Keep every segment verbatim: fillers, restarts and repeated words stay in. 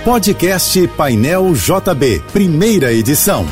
Podcast Painel J B, primeira edição.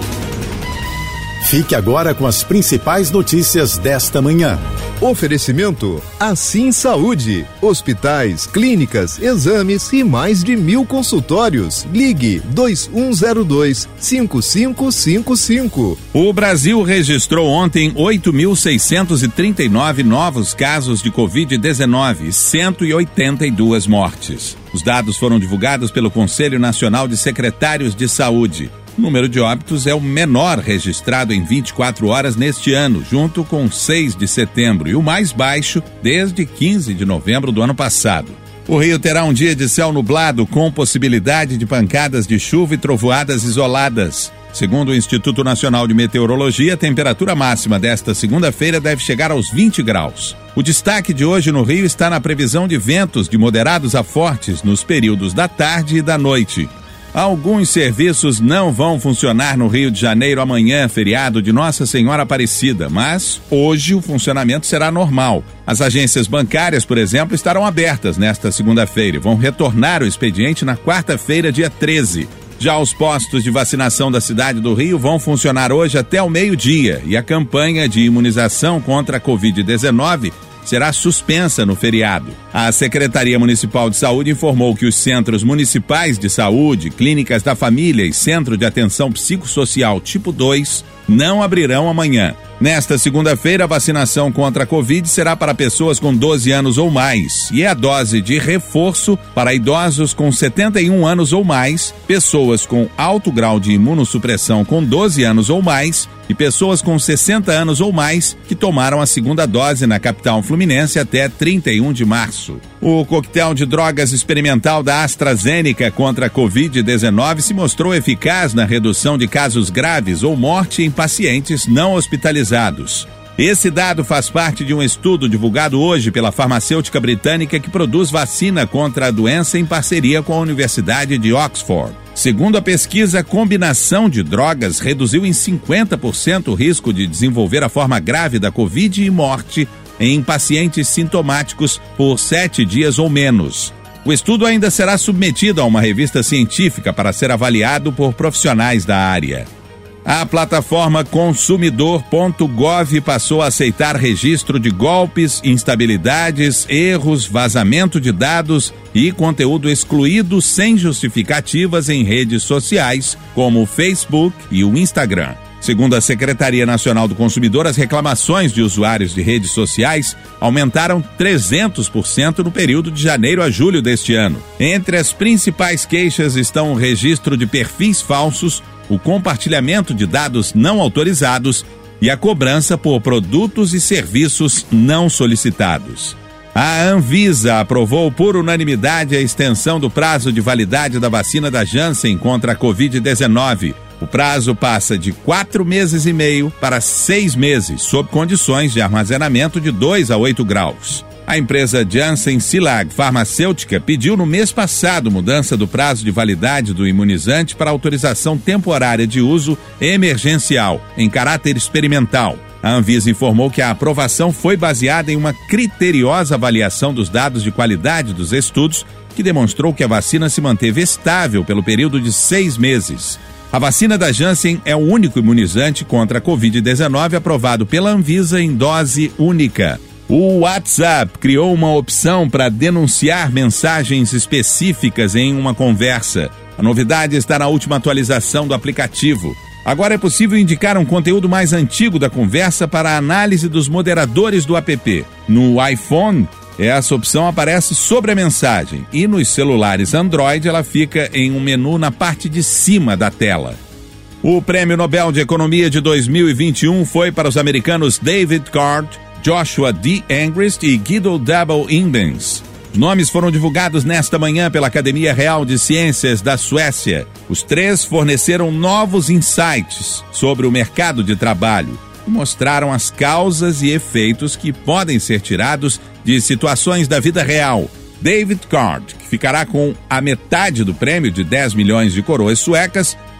Fique agora com as principais notícias desta manhã. Oferecimento Assim Saúde, hospitais, clínicas, exames e mais de mil consultórios. Ligue dois um zero dois, cinco cinco cinco cinco. O Brasil registrou ontem oito mil seiscentos e trinta e nove novos casos de covid dezenove e cento e oitenta e duas mortes. Os dados foram divulgados pelo Conselho Nacional de Secretários de Saúde. O número de óbitos é o menor registrado em vinte e quatro horas neste ano, junto com seis de setembro, e o mais baixo desde quinze de novembro do ano passado. O Rio terá um dia de céu nublado com possibilidade de pancadas de chuva e trovoadas isoladas. Segundo o Instituto Nacional de Meteorologia, a temperatura máxima desta segunda-feira deve chegar aos vinte graus. O destaque de hoje no Rio está na previsão de ventos de moderados a fortes nos períodos da tarde e da noite. Alguns serviços não vão funcionar no Rio de Janeiro amanhã, feriado de Nossa Senhora Aparecida, mas hoje o funcionamento será normal. As agências bancárias, por exemplo, estarão abertas nesta segunda-feira e vão retornar o expediente na quarta-feira, dia treze. Já os postos de vacinação da cidade do Rio vão funcionar hoje até o meio-dia e a campanha de imunização contra a covid dezenove será suspensa no feriado. A Secretaria Municipal de Saúde informou que os centros municipais de saúde, clínicas da família e centro de atenção psicossocial tipo dois não abrirão amanhã. Nesta segunda-feira, a vacinação contra a Covid será para pessoas com doze anos ou mais e a dose de reforço para idosos com setenta e um anos ou mais, pessoas com alto grau de imunossupressão com doze anos ou mais e pessoas com sessenta anos ou mais que tomaram a segunda dose na capital fluminense até trinta e um de março. O coquetel de drogas experimental da AstraZeneca contra a covid dezenove se mostrou eficaz na redução de casos graves ou morte em pacientes não hospitalizados. Esse dado faz parte de um estudo divulgado hoje pela farmacêutica britânica que produz vacina contra a doença em parceria com a Universidade de Oxford. Segundo a pesquisa, a combinação de drogas reduziu em cinquenta por cento o risco de desenvolver a forma grave da Covid e morte em pacientes sintomáticos por sete dias ou menos. O estudo ainda será submetido a uma revista científica para ser avaliado por profissionais da área. A plataforma consumidor ponto gov passou a aceitar registro de golpes, instabilidades, erros, vazamento de dados e conteúdo excluído sem justificativas em redes sociais, como o Facebook e o Instagram. Segundo a Secretaria Nacional do Consumidor, as reclamações de usuários de redes sociais aumentaram trezentos por cento no período de janeiro a julho deste ano. Entre as principais queixas estão o registro de perfis falsos, o compartilhamento de dados não autorizados e a cobrança por produtos e serviços não solicitados. A Anvisa aprovou por unanimidade a extensão do prazo de validade da vacina da Janssen contra a covid dezenove. O prazo passa de quatro meses e meio para seis meses, sob condições de armazenamento de dois a oito graus. A empresa Janssen Cilag Farmacêutica pediu no mês passado mudança do prazo de validade do imunizante para autorização temporária de uso emergencial, em caráter experimental. A Anvisa informou que a aprovação foi baseada em uma criteriosa avaliação dos dados de qualidade dos estudos, que demonstrou que a vacina se manteve estável pelo período de seis meses. A vacina da Janssen é o único imunizante contra a covid dezenove aprovado pela Anvisa em dose única. O WhatsApp criou uma opção para denunciar mensagens específicas em uma conversa. A novidade está na última atualização do aplicativo. Agora é possível indicar um conteúdo mais antigo da conversa para a análise dos moderadores do app. No iPhone, essa opção aparece sobre a mensagem e nos celulares Android ela fica em um menu na parte de cima da tela. O Prêmio Nobel de Economia de dois mil e vinte e um foi para os americanos David Card, Joshua D. Angrist e Guido Double Imbens. Os nomes foram divulgados nesta manhã pela Academia Real de Ciências da Suécia. Os três forneceram novos insights sobre o mercado de trabalho e mostraram as causas e efeitos que podem ser tirados de situações da vida real. David Card, que ficará com a metade do prêmio de dez milhões de coroas suecas,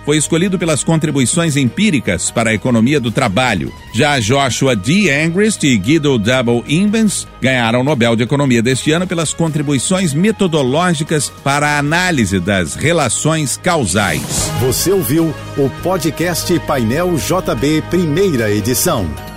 foi escolhido pelas contribuições empíricas para a economia do trabalho. Já Joshua D. Angrist e Guido W. Imbens ganharam o Nobel de Economia deste ano pelas contribuições metodológicas para a análise das relações causais. Você ouviu o podcast Painel J B, primeira edição.